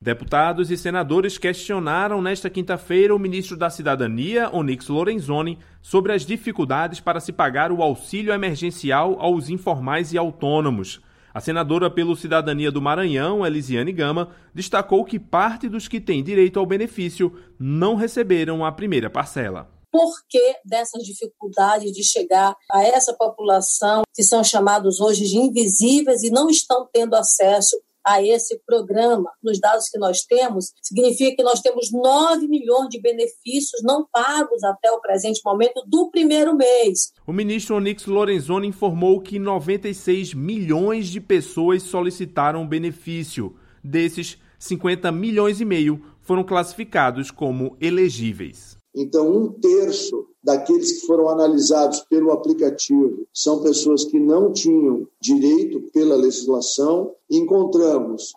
Deputados e senadores questionaram nesta quinta-feira o ministro da Cidadania, Onyx Lorenzoni, sobre as dificuldades para se pagar o auxílio emergencial aos informais e autônomos. A senadora pelo Cidadania do Maranhão, Elisiane Gama, destacou que parte dos que têm direito ao benefício não receberam a primeira parcela. Por que dessas dificuldades de chegar a essa população que são chamados hoje de invisíveis e não estão tendo acesso a esse programa? Nos dados que nós temos, significa que nós temos 9 milhões de benefícios não pagos até o presente momento do primeiro mês. O ministro Onyx Lorenzoni informou que 96 milhões de pessoas solicitaram o benefício. Desses, 50 milhões e meio foram classificados como elegíveis. Então, 1/3 daqueles que foram analisados pelo aplicativo são pessoas que não tinham direito pela legislação. Encontramos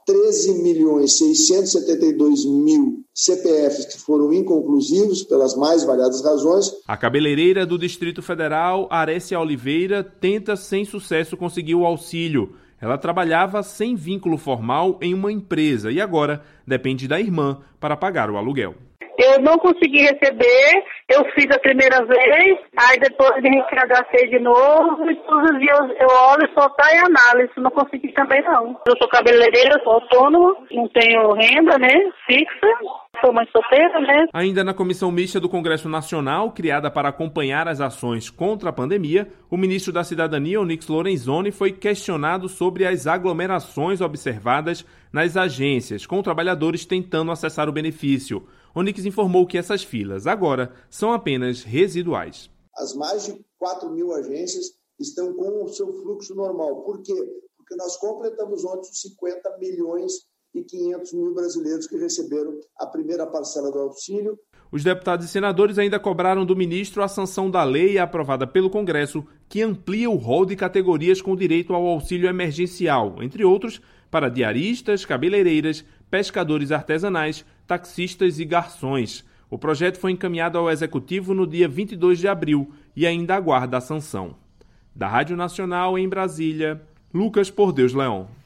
13.672.000 CPFs que foram inconclusivos pelas mais variadas razões. A cabeleireira do Distrito Federal, Arécia Oliveira, tenta sem sucesso conseguir o auxílio. Ela trabalhava sem vínculo formal em uma empresa e agora depende da irmã para pagar o aluguel. Eu não consegui receber, eu fiz a primeira vez, aí depois me recadastrei de novo e todos os dias eu olho e só tá em análise, não consegui também não. Eu sou cabeleireira, sou autônoma, não tenho renda, fixa, sou mãe solteira, Ainda na Comissão Mista do Congresso Nacional, criada para acompanhar as ações contra a pandemia, o ministro da Cidadania, Onyx Lorenzoni, foi questionado sobre as aglomerações observadas nas agências, com trabalhadores tentando acessar o benefício. Onyx informou que essas filas agora são apenas residuais. As mais de 4.000 agências estão com o seu fluxo normal. Por quê? Porque nós completamos ontem os 50 milhões e 500 mil brasileiros que receberam a primeira parcela do auxílio. Os deputados e senadores ainda cobraram do ministro a sanção da lei aprovada pelo Congresso que amplia o rol de categorias com direito ao auxílio emergencial, entre outros, para diaristas, cabeleireiras, pescadores artesanais, taxistas e garçons. O projeto foi encaminhado ao Executivo no dia 22 de abril e ainda aguarda a sanção. Da Rádio Nacional em Brasília, Lucas Por Deus Leão.